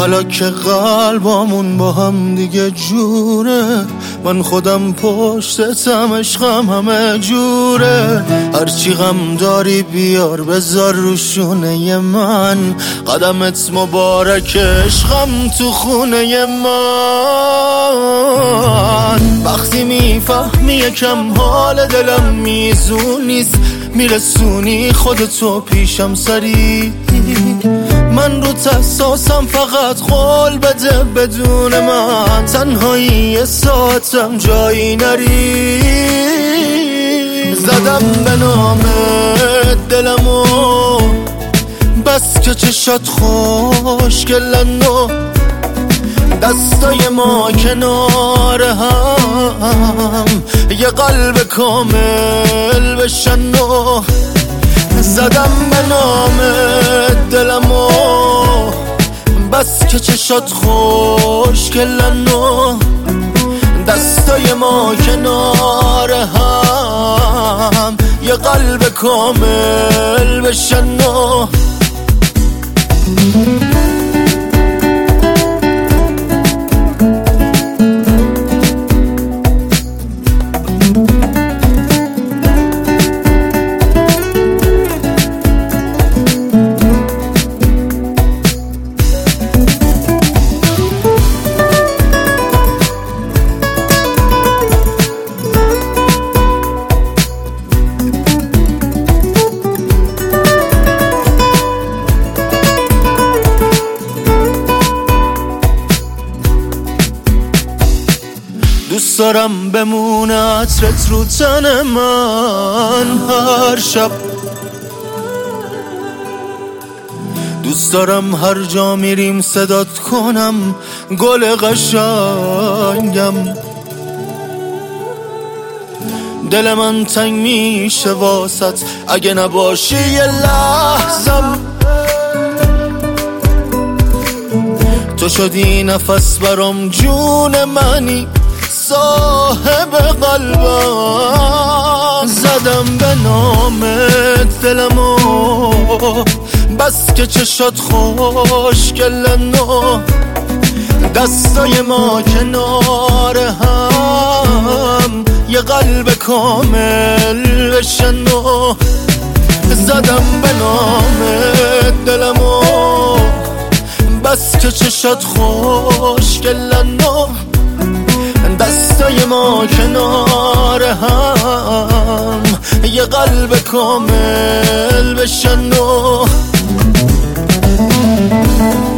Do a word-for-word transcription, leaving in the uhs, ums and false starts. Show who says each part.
Speaker 1: حالا که قلبامون با هم دیگه جوره، من خودم پشتتم، عشقم همه جوره. هرچی غم داری بیار بذار رو شونه من، قدمت مبارک عشقم تو خونه من. وقتی میفهمی یکم حال دلم میزون نیست، میرسونی خودتو پیشم سری، من رو تحساسم فقط قول بده بدون من، تنهایی یه ساعتم جایی نری. زدم به نامت دلمو بس که چشات خوشگلن و دستای ما کنار هم یه قلب کامل بشن و زدم به نامت دلمو بس که چشات خوشگلن و دستای ما کنار هم یه قلب کامل بشن و دوست دارم بمونه عطرت رو تن من هر شب، دوست دارم هر جا میریم صدات کنم گل قشنگم. دل من تنگ میشه واسط اگه نباشی یه لحظم، تو شدی نفس برام جون منی صاحب قلبم. زدم به نامت دلمو بس که چشات خوشگلن و دستای ما کنار هم یه قلب کامل بشن و زدم به نامت دلمو بس که چشات خوشگلن و دستای ما کنار هم یه قلب کامل بشن و